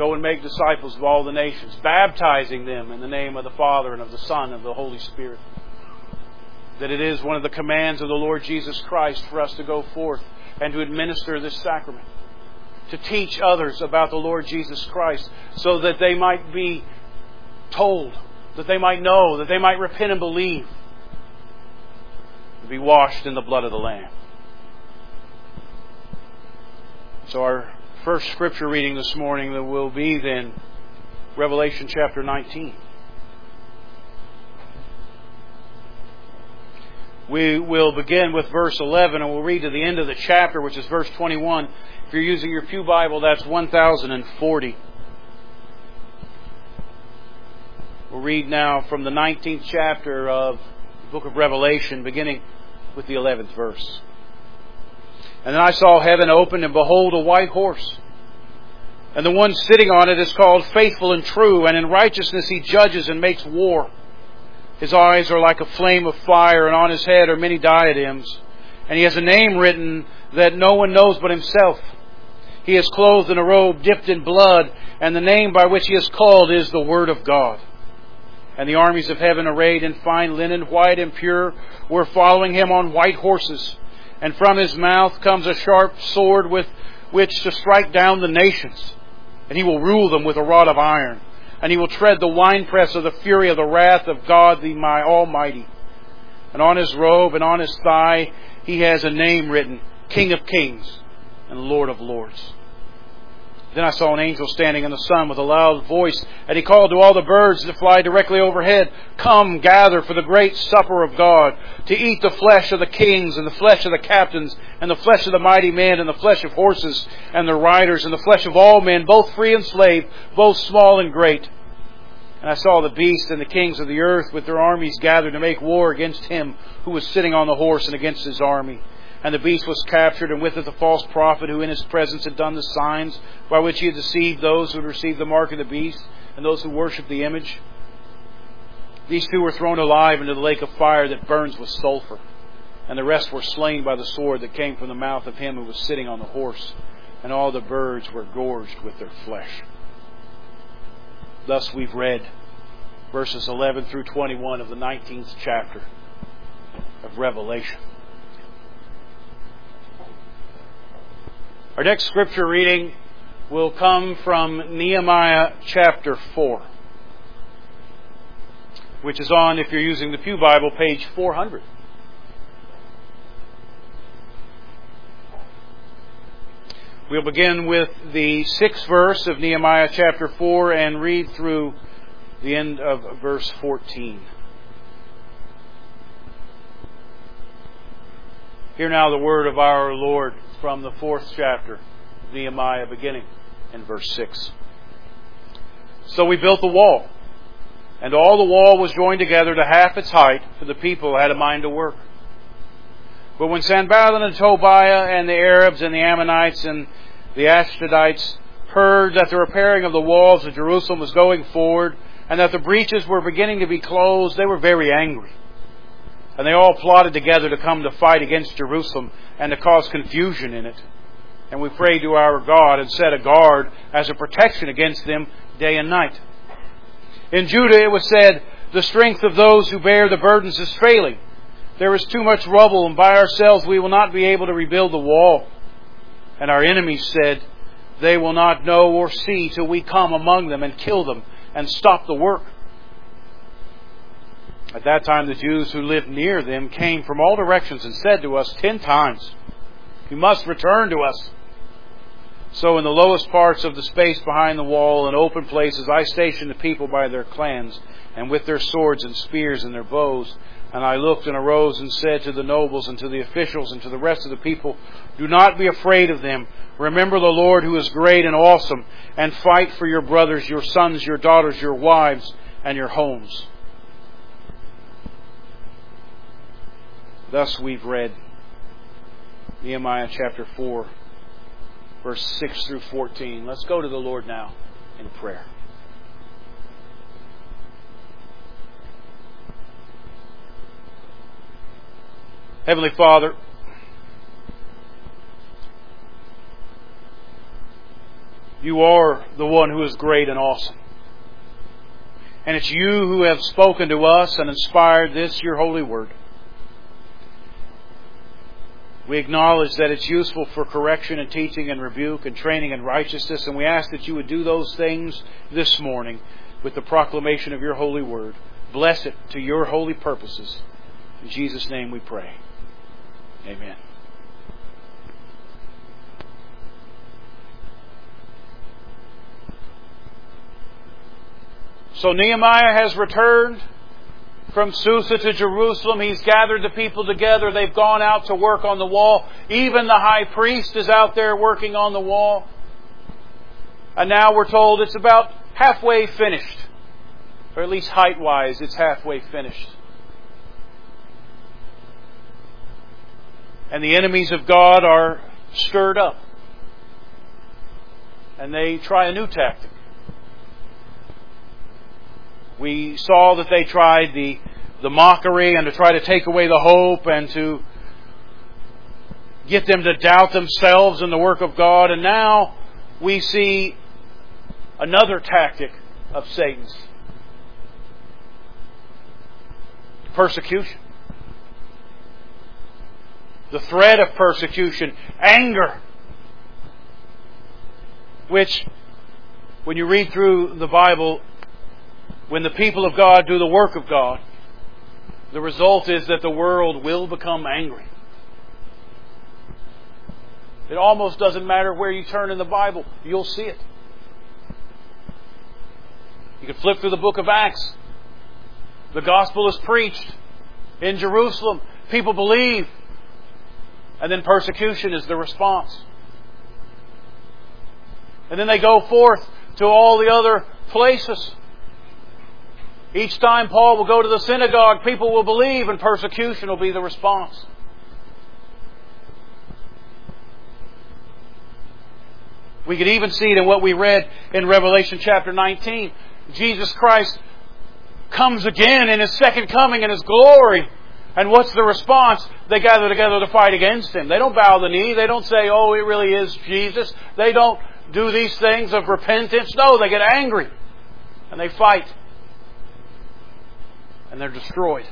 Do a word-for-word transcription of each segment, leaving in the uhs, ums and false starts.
Go and make disciples of all the nations, baptizing them in the name of the Father and of the Son and of the Holy Spirit. That it is one of the commands of the Lord Jesus Christ for us to go forth and to administer this sacrament. To teach others about the Lord Jesus Christ so that they might be told, that they might know, that they might repent and believe, and be washed in the blood of the Lamb. So our first scripture reading this morning will be then Revelation chapter nineteen. We will begin with verse eleven and we'll read to the end of the chapter, which is verse twenty-one. If you're using your pew Bible, that's one thousand forty. We'll read now from the nineteenth chapter of the book of Revelation, beginning with the eleventh verse. And then I saw heaven open, and behold, a white horse. And the one sitting on it is called Faithful and True, and in righteousness he judges and makes war. His eyes are like a flame of fire, and on his head are many diadems. And he has a name written that no one knows but himself. He is clothed in a robe dipped in blood, and the name by which he is called is the Word of God. And the armies of heaven, arrayed in fine linen, white and pure, were following him on white horses. And from his mouth comes a sharp sword with which to strike down the nations. And he will rule them with a rod of iron. And he will tread the winepress of the fury of the wrath of God the my Almighty. And on his robe and on his thigh he has a name written, King of Kings and Lord of Lords. Then I saw an angel standing in the sun with a loud voice, and he called to all the birds that fly directly overhead, Come, gather for the great supper of God, to eat the flesh of the kings, and the flesh of the captains, and the flesh of the mighty men, and the flesh of horses, and their riders, and the flesh of all men, both free and slave, both small and great. And I saw the beast and the kings of the earth with their armies gathered to make war against him who was sitting on the horse and against his army. And the beast was captured, and with it the false prophet who in his presence had done the signs by which he had deceived those who had received the mark of the beast and those who worshipped the image. These two were thrown alive into the lake of fire that burns with sulfur. And the rest were slain by the sword that came from the mouth of him who was sitting on the horse. And all the birds were gorged with their flesh. Thus we've read verses eleven through twenty-one of the nineteenth chapter of Revelation. Our next scripture reading will come from Nehemiah chapter four, which is on, if you're using the Pew Bible, page four hundred. We'll begin with the sixth verse of Nehemiah chapter four and read through the end of verse fourteen. Hear now the word of our Lord from the fourth chapter of Nehemiah, beginning in verse six. So we built the wall, and all the wall was joined together to half its height, for the people had a mind to work. But when Sanballat and Tobiah and the Arabs and the Ammonites and the Ashdodites heard that the repairing of the walls of Jerusalem was going forward, and that the breaches were beginning to be closed, they were very angry. And they all plotted together to come to fight against Jerusalem and to cause confusion in it. And we prayed to our God and set a guard as a protection against them day and night. In Judah it was said, The strength of those who bear the burdens is failing. There is too much rubble, and by ourselves we will not be able to rebuild the wall. And our enemies said, They will not know or see till we come among them and kill them and stop the work. At that time the Jews who lived near them came from all directions and said to us ten times, You must return to us. So in the lowest parts of the space behind the wall and open places I stationed the people by their clans and with their swords and spears and their bows. And I looked and arose and said to the nobles and to the officials and to the rest of the people, Do not be afraid of them. Remember the Lord who is great and awesome, and fight for your brothers, your sons, your daughters, your wives, and your homes. Thus we've read Nehemiah chapter four, verse six through fourteen. Let's go to the Lord now in prayer. Heavenly Father, You are the one who is great and awesome. And it's You who have spoken to us and inspired this, Your holy word. We acknowledge that it's useful for correction and teaching and rebuke and training in righteousness, and we ask that You would do those things this morning with the proclamation of Your holy word. Bless it to Your holy purposes. In Jesus' name we pray. Amen. So Nehemiah has returned from Susa to Jerusalem. He's gathered the people together. They've gone out to work on the wall. Even the high priest is out there working on the wall. And now we're told it's about halfway finished. Or at least height-wise, it's halfway finished. And the enemies of God are stirred up. And they try a new tactic. We saw that they tried the, the mockery and to try to take away the hope and to get them to doubt themselves in the work of God. And now we see another tactic of Satan's. Persecution. The threat of persecution. Anger. Which, when you read through the Bible, when the people of God do the work of God, the result is that the world will become angry. It almost doesn't matter where you turn in the Bible, you'll see it. You can flip through the book of Acts. The gospel is preached in Jerusalem. People believe. And then persecution is the response. And then they go forth to all the other places. Each time Paul will go to the synagogue, people will believe and persecution will be the response. We could even see it in what we read in Revelation chapter nineteen. Jesus Christ comes again in His second coming in His glory. And what's the response? They gather together to fight against Him. They don't bow the knee. They don't say, oh, it really is Jesus. They don't do these things of repentance. No, they get angry. And they fight. And they're destroyed.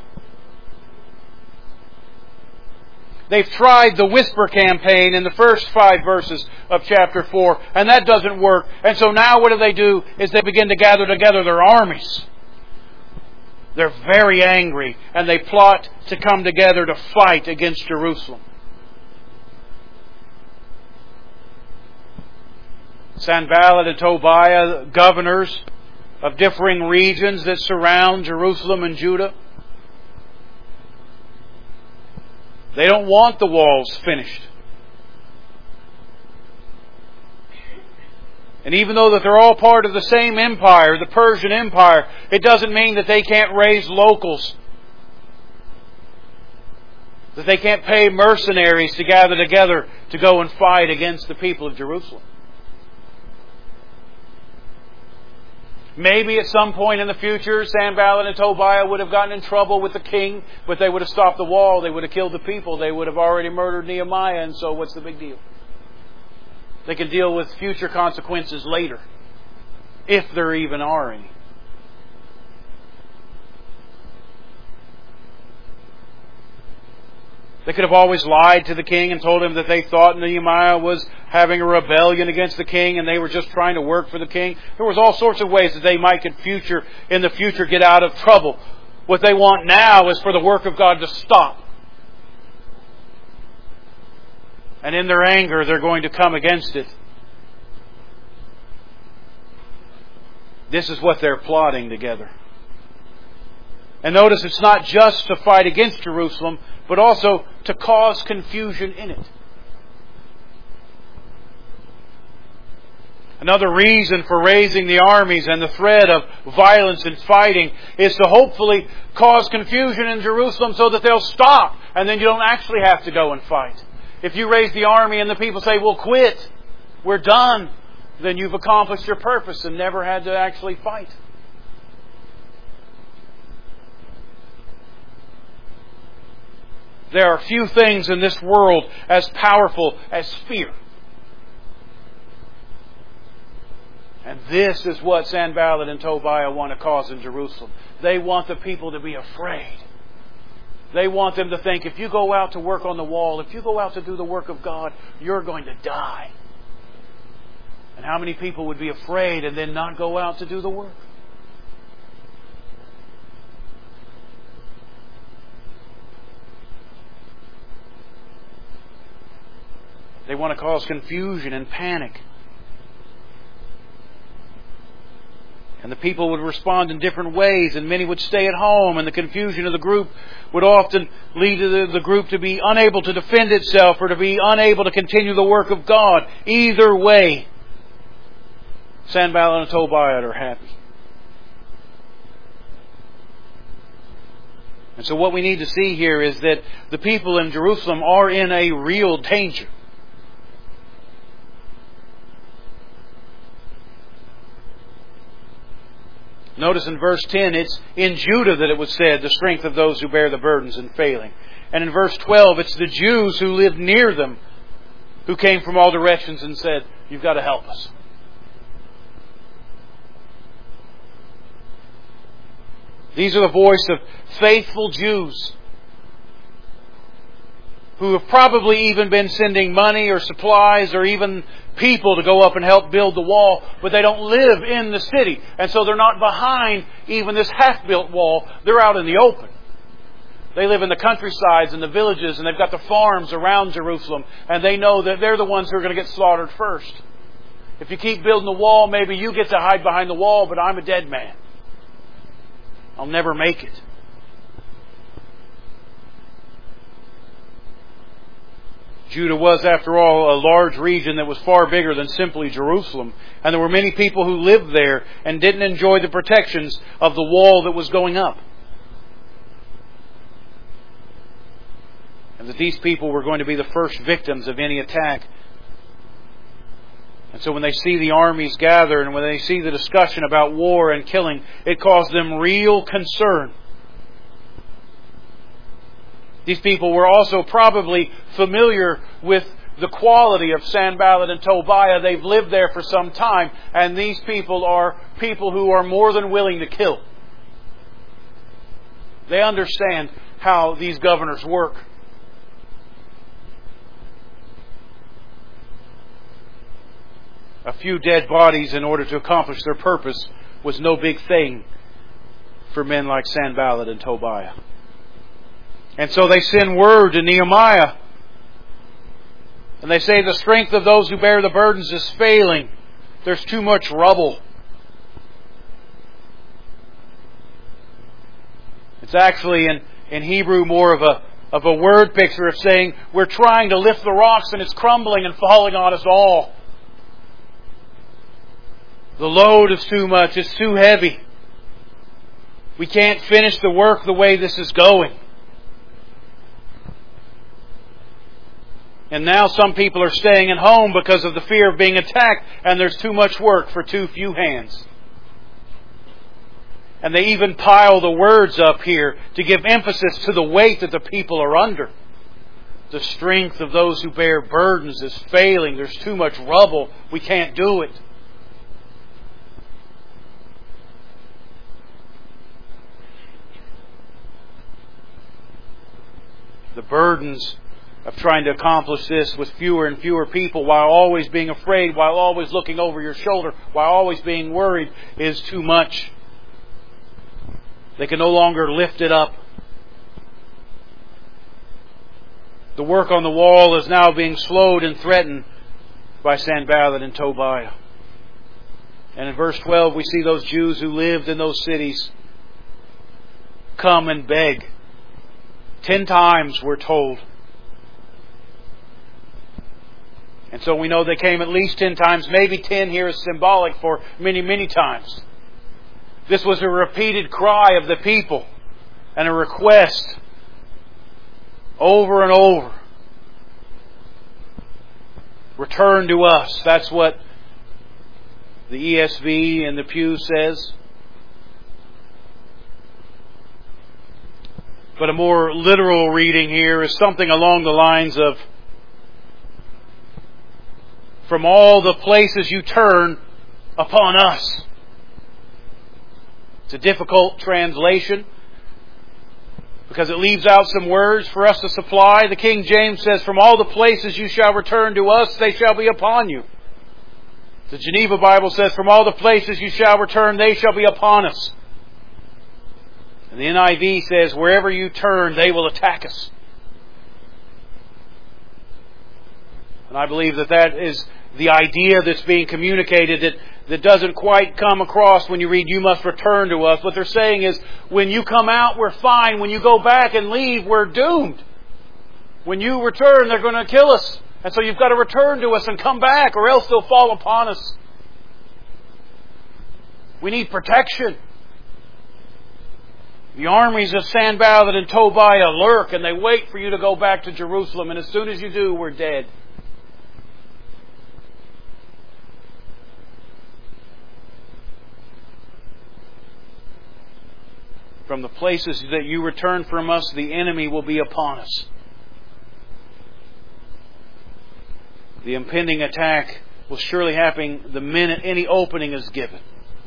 They've tried the whisper campaign in the first five verses of chapter four, and that doesn't work. And so now what do they do? Is they begin to gather together their armies. They're very angry, and they plot to come together to fight against Jerusalem. Sanballat and Tobiah, governors of differing regions that surround Jerusalem and Judah. They don't want the walls finished. And even though that they're all part of the same empire, the Persian Empire, it doesn't mean that they can't raise locals. That they can't pay mercenaries to gather together to go and fight against the people of Jerusalem. Maybe at some point in the future, Sanballat and Tobiah would have gotten in trouble with the king, but they would have stopped the wall. They would have killed the people. They would have already murdered Nehemiah, and so what's the big deal? They can deal with future consequences later, if there even are any. They could have always lied to the king and told him that they thought Nehemiah was having a rebellion against the king and they were just trying to work for the king. There was all sorts of ways that they might in future, in the future get out of trouble. What they want now is for the work of God to stop. And in their anger, they're going to come against it. This is what they're plotting together. And notice it's not just to fight against Jerusalem, but also to cause confusion in it. Another reason for raising the armies and the threat of violence and fighting is to hopefully cause confusion in Jerusalem so that they'll stop and then you don't actually have to go and fight. If you raise the army and the people say, we'll quit, we're done, then you've accomplished your purpose and never had to actually fight. There are few things in this world as powerful as fear. And this is what Sanballat and Tobiah want to cause in Jerusalem. They want the people to be afraid. They want them to think, if you go out to work on the wall, if you go out to do the work of God, you're going to die. And how many people would be afraid and then not go out to do the work? They want to cause confusion and panic. And the people would respond in different ways, and many would stay at home, and the confusion of the group would often lead to the, the group to be unable to defend itself or to be unable to continue the work of God. Either way, Sanballat and Tobiah are happy. And so what we need to see here is that the people in Jerusalem are in a real danger. Notice in verse ten, it's in Judah that it was said, the strength of those who bear the burdens and failing. And in verse twelve, it's the Jews who lived near them who came from all directions and said, you've got to help us. These are the voice of faithful Jews who have probably even been sending money or supplies or even people to go up and help build the wall, but they don't live in the city. And so they're not behind even this half-built wall. They're out in the open. They live in the countrysides and the villages, and they've got the farms around Jerusalem, and they know that they're the ones who are going to get slaughtered first. If you keep building the wall, maybe you get to hide behind the wall, but I'm a dead man. I'll never make it. Judah was, after all, a large region that was far bigger than simply Jerusalem. And there were many people who lived there and didn't enjoy the protections of the wall that was going up. And that these people were going to be the first victims of any attack. And so when they see the armies gather and when they see the discussion about war and killing, it caused them real concern. These people were also probably familiar with the quality of Sanballat and Tobiah. They've lived there for some time, and these people are people who are more than willing to kill. They understand how these governors work. A few dead bodies in order to accomplish their purpose was no big thing for men like Sanballat and Tobiah. And so they send word to Nehemiah. And they say the strength of those who bear the burdens is failing. There's too much rubble. It's actually in, in Hebrew more of a, of a word picture of saying we're trying to lift the rocks and it's crumbling and falling on us all. The load is too much. It's too heavy. We can't finish the work the way this is going. And now some people are staying at home because of the fear of being attacked, and there's too much work for too few hands. And they even pile the words up here to give emphasis to the weight that the people are under. The strength of those who bear burdens is failing. There's too much rubble. We can't do it. The burdens of trying to accomplish this with fewer and fewer people while always being afraid, while always looking over your shoulder, while always being worried is too much. They can no longer lift it up. The work on the wall is now being slowed and threatened by Sanballat and Tobiah. And in verse twelve we see those Jews who lived in those cities come and beg. Ten times we're told. And so we know they came at least ten times. Maybe ten here is symbolic for many, many times. This was a repeated cry of the people and a request over and over. Return to us. That's what the E S V and the Pew says. But a more literal reading here is something along the lines of, from all the places you turn, upon us. It's a difficult translation because it leaves out some words for us to supply. The King James says, "From all the places you shall return to us, they shall be upon you." The Geneva Bible says, "From all the places you shall return, they shall be upon us." And the N I V says, "Wherever you turn, they will attack us." And I believe that that is the idea that's being communicated that, that doesn't quite come across when you read, "You must return to us." What they're saying is, when you come out, we're fine. When you go back and leave, we're doomed. When you return, they're going to kill us. And so you've got to return to us and come back, or else they'll fall upon us. We need protection. The armies of Sanballat and Tobiah lurk and they wait for you to go back to Jerusalem. And as soon as you do, we're dead. From the places that you return from us, the enemy will be upon us. The impending attack will surely happen the minute any opening is given.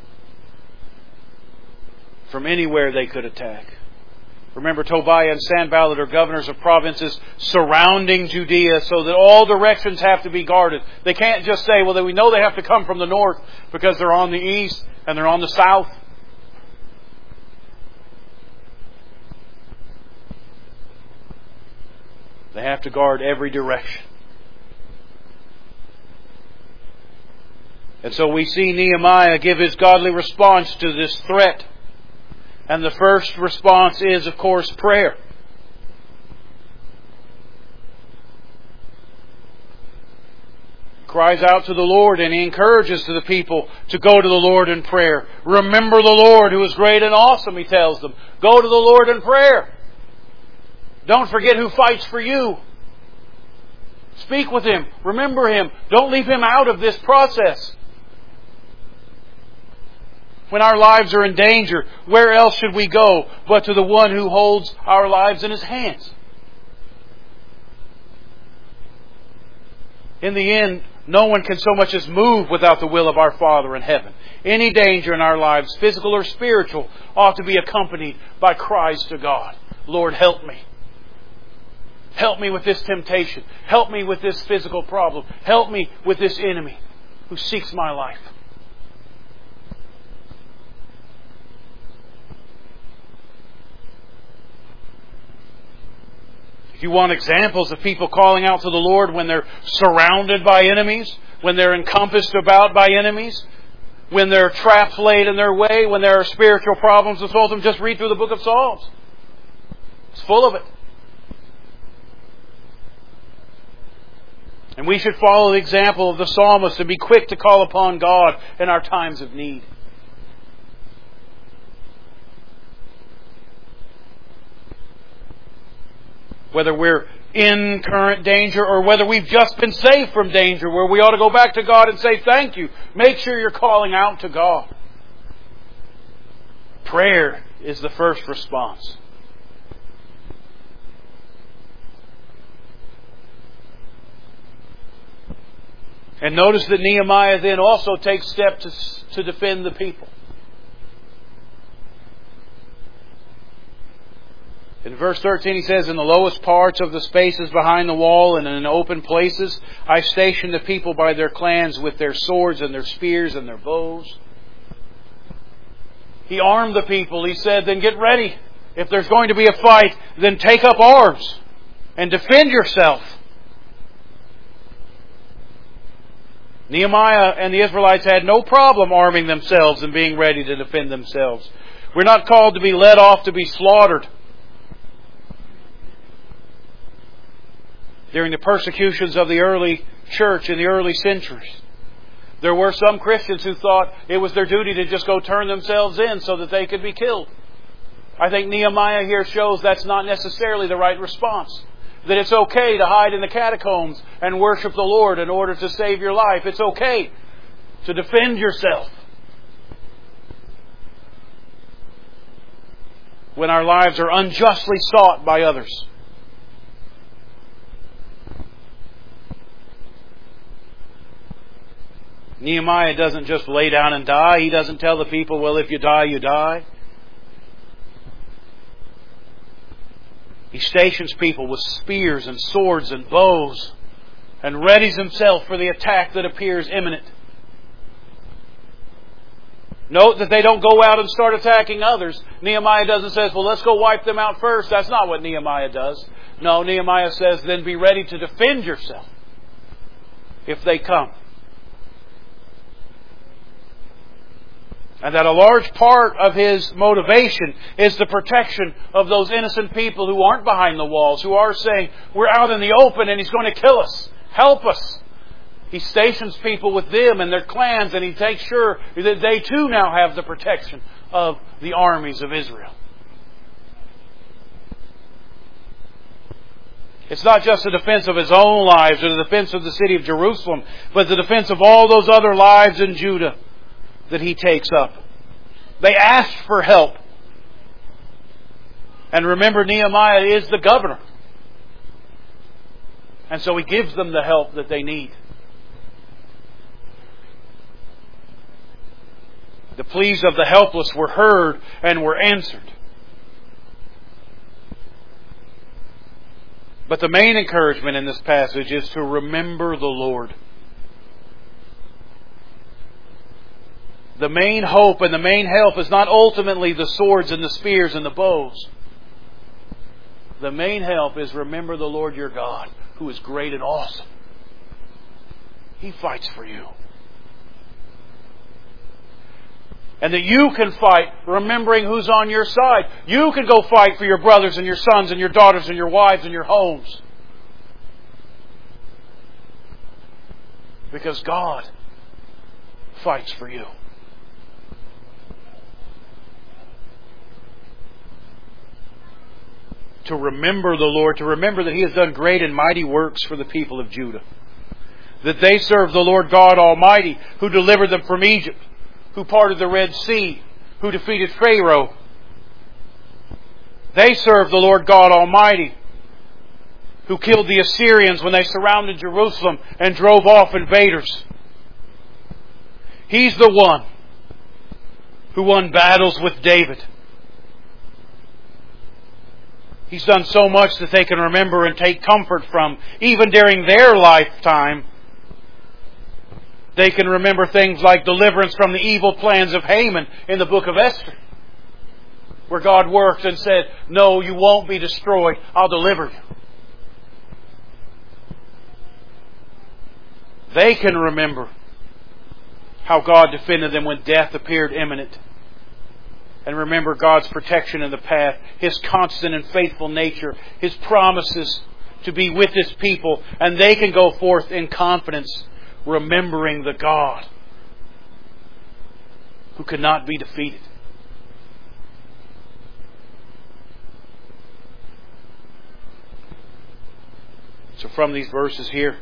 From anywhere they could attack. Remember, Tobiah and Sanballat are governors of provinces surrounding Judea, so that all directions have to be guarded. They can't just say, well, we know they have to come from the north because they're on the east and they're on the south. They have to guard every direction. And so we see Nehemiah give his godly response to this threat. And the first response is, of course, prayer. He cries out to the Lord and he encourages to the people to go to the Lord in prayer. Remember the Lord who is great and awesome, he tells them. Go to the Lord in prayer. Don't forget who fights for you. Speak with Him. Remember Him. Don't leave Him out of this process. When our lives are in danger, where else should we go but to the one who holds our lives in His hands? In the end, no one can so much as move without the will of our Father in heaven. Any danger in our lives, physical or spiritual, ought to be accompanied by cries to God. Lord, help me. Help me with this temptation. Help me with this physical problem. Help me with this enemy who seeks my life. If you want examples of people calling out to the Lord when they're surrounded by enemies, when they're encompassed about by enemies, when there are traps laid in their way, when there are spiritual problems that assault them, just read through the book of Psalms. It's full of it. And we should follow the example of the psalmist and be quick to call upon God in our times of need. Whether we're in current danger or whether we've just been saved from danger, where we ought to go back to God and say, thank you. Make sure you're calling out to God. Prayer is the first response. And notice that Nehemiah then also takes steps to, to defend the people. In verse thirteen he says, in the lowest parts of the spaces behind the wall and in open places, I stationed the people by their clans with their swords and their spears and their bows. He armed the people. He said, then get ready. If there's going to be a fight, then take up arms and defend yourself. Nehemiah and the Israelites had no problem arming themselves and being ready to defend themselves. We're not called to be led off to be slaughtered. During the persecutions of the early church in the early centuries, there were some Christians who thought it was their duty to just go turn themselves in so that they could be killed. I think Nehemiah here shows that's not necessarily the right response. That it's okay to hide in the catacombs and worship the Lord in order to save your life. It's okay to defend yourself. When our lives are unjustly sought by others. Nehemiah doesn't just lay down and die. He doesn't tell the people, well, if you die, you die. He stations people with spears and swords and bows and readies himself for the attack that appears imminent. Note that they don't go out and start attacking others. Nehemiah doesn't say, well, let's go wipe them out first. That's not what Nehemiah does. No, Nehemiah says, then be ready to defend yourself if they come. And that a large part of his motivation is the protection of those innocent people who aren't behind the walls, who are saying, we're out in the open and he's going to kill us. Help us. He stations people with them and their clans, and he takes sure that they too now have the protection of the armies of Israel. It's not just the defense of his own lives or the defense of the city of Jerusalem, but the defense of all those other lives in Judah that he takes up. They asked for help. And remember, Nehemiah is the governor. And so he gives them the help that they need. The pleas of the helpless were heard and were answered. But the main encouragement in this passage is to remember the Lord. The main hope and the main help is not ultimately the swords and the spears and the bows. The main help is remember the Lord your God, who is great and awesome. He fights for you. And that you can fight remembering who's on your side. You can go fight for your brothers and your sons and your daughters and your wives and your homes. Because God fights for you. To remember the Lord, to remember that He has done great and mighty works for the people of Judah. That they serve the Lord God Almighty, who delivered them from Egypt, who parted the Red Sea, who defeated Pharaoh. They serve the Lord God Almighty, who killed the Assyrians when they surrounded Jerusalem and drove off invaders. He's the one who won battles with David. He's done so much that they can remember and take comfort from. Even during their lifetime, they can remember things like deliverance from the evil plans of Haman in the book of Esther, where God worked and said, no, you won't be destroyed. I'll deliver you. They can remember how God defended them when death appeared imminent. And remember God's protection in the path, His constant and faithful nature, His promises to be with His people. And they can go forth in confidence, remembering the God who cannot be defeated. So from these verses here,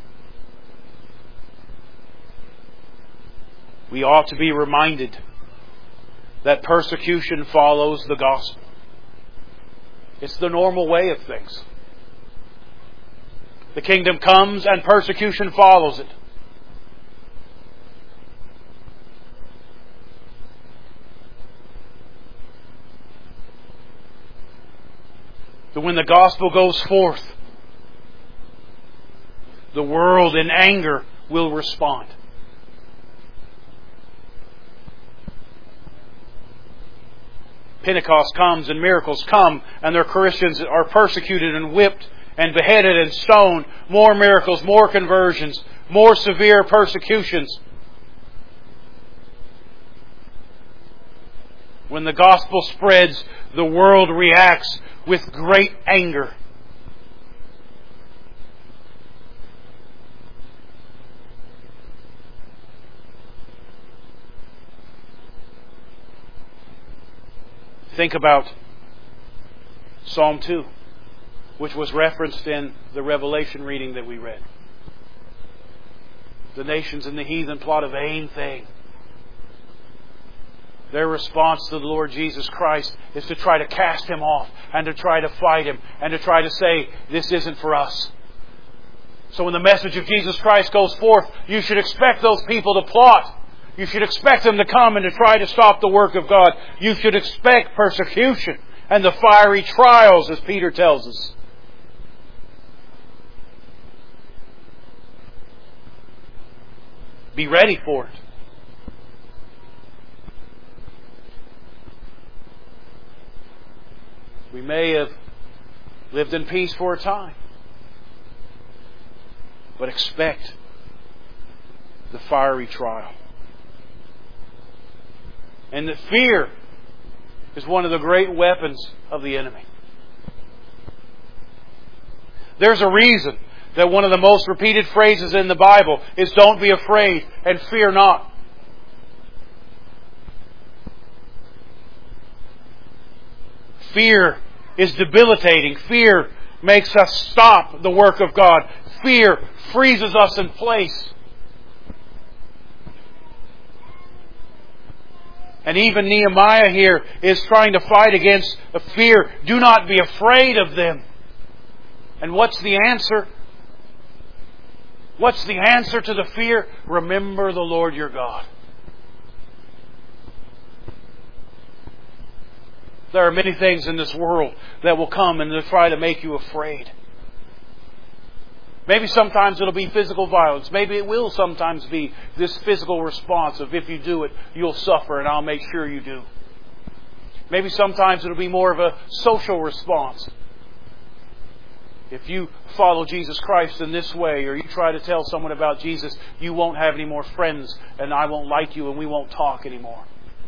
we ought to be reminded that persecution follows the gospel. It's the normal way of things. The kingdom comes and persecution follows it. That when the gospel goes forth, the world in anger will respond. Pentecost comes and miracles come, and their Christians are persecuted and whipped and beheaded and stoned. More miracles, more conversions, more severe persecutions. When the gospel spreads, the world reacts with great anger. Think about Psalm two, which was referenced in the Revelation reading that we read. The nations and the heathen plot a vain thing. Their response to the Lord Jesus Christ is to try to cast Him off and to try to fight Him and to try to say, this isn't for us. So when the message of Jesus Christ goes forth, you should expect those people to plot. You should expect them to come and to try to stop the work of God. You should expect persecution and the fiery trials, as Peter tells us. Be ready for it. We may have lived in peace for a time, but expect the fiery trial. And that fear is one of the great weapons of the enemy. There's a reason that one of the most repeated phrases in the Bible is "Don't be afraid and fear not." Fear is debilitating. Fear makes us stop the work of God. Fear freezes us in place. And even Nehemiah here is trying to fight against the fear. Do not be afraid of them. And what's the answer? What's the answer to the fear? Remember the Lord your God. There are many things in this world that will come and try to make you afraid. Maybe sometimes it'll be physical violence. Maybe it will sometimes be this physical response of, if you do it, you'll suffer and I'll make sure you do. Maybe sometimes it'll be more of a social response. If you follow Jesus Christ in this way, or you try to tell someone about Jesus, you won't have any more friends and I won't like you and we won't talk anymore.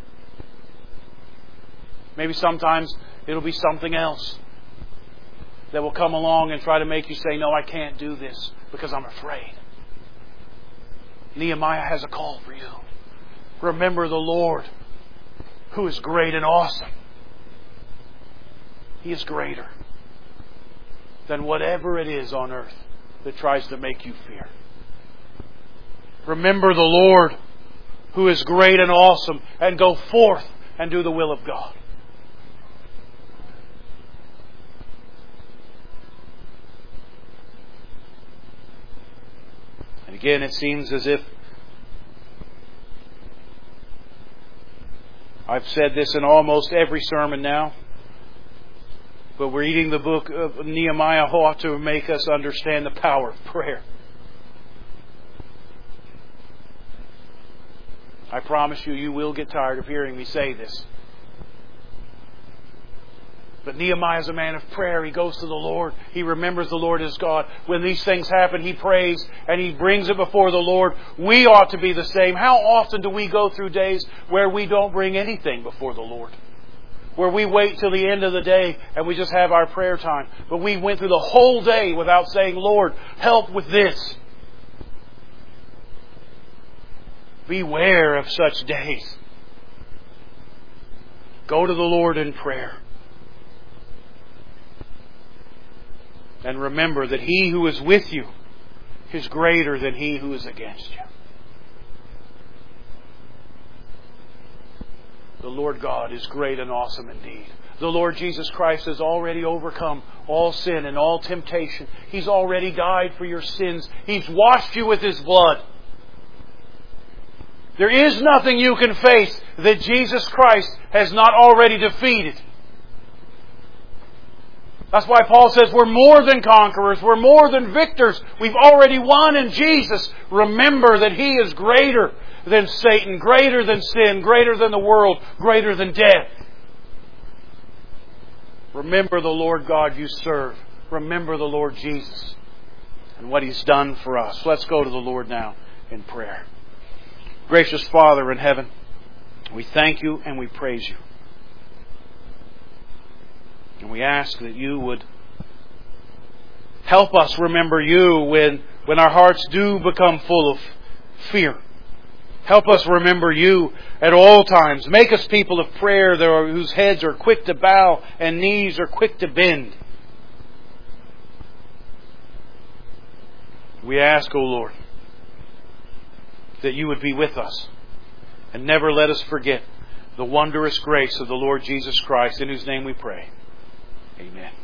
Maybe sometimes it'll be something else that will come along and try to make you say, no, I can't do this because I'm afraid. Nehemiah has a call for you. Remember the Lord, who is great and awesome. He is greater than whatever it is on earth that tries to make you fear. Remember the Lord, who is great and awesome, and go forth and do the will of God. And again, it seems as if I've said this in almost every sermon now, but reading the book of Nehemiah ought to make us understand the power of prayer. I promise you, you will get tired of hearing me say this. But Nehemiah is a man of prayer. He goes to the Lord. He remembers the Lord as God. When these things happen, he prays and he brings it before the Lord. We ought to be the same. How often do we go through days where we don't bring anything before the Lord? Where we wait till the end of the day and we just have our prayer time. But we went through the whole day without saying, Lord, help with this. Beware of such days. Go to the Lord in prayer. And remember that He who is with you is greater than he who is against you. The Lord God is great and awesome indeed. The Lord Jesus Christ has already overcome all sin and all temptation. He's already died for your sins. He's washed you with His blood. There is nothing you can face that Jesus Christ has not already defeated. That's why Paul says we're more than conquerors. We're more than victors. We've already won in Jesus. Remember that He is greater than Satan, greater than sin, greater than the world, greater than death. Remember the Lord God you serve. Remember the Lord Jesus and what He's done for us. Let's go to the Lord now in prayer. Gracious Father in heaven, we thank You and we praise You. And we ask that You would help us remember You when, when our hearts do become full of fear. Help us remember You at all times. Make us people of prayer that are, whose heads are quick to bow and knees are quick to bend. We ask, O Lord, that You would be with us and never let us forget the wondrous grace of the Lord Jesus Christ, in whose name we pray. Amen.